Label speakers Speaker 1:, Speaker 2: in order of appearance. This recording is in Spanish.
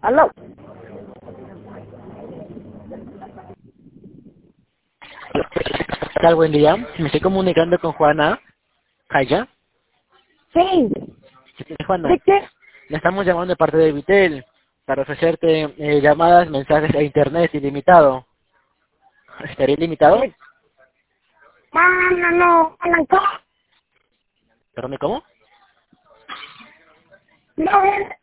Speaker 1: ¿Aló?
Speaker 2: ¿Qué tal? Buen día. Me estoy comunicando con Juana Jaya.
Speaker 1: Sí.
Speaker 2: ¿Qué tal, Juana?
Speaker 1: ¿De qué?
Speaker 2: Le estamos llamando de parte de Vitel para ofrecerte llamadas, mensajes e internet ilimitado. ¿Estaría ilimitado?
Speaker 1: No.
Speaker 2: ¿Perdón, cómo?
Speaker 1: No,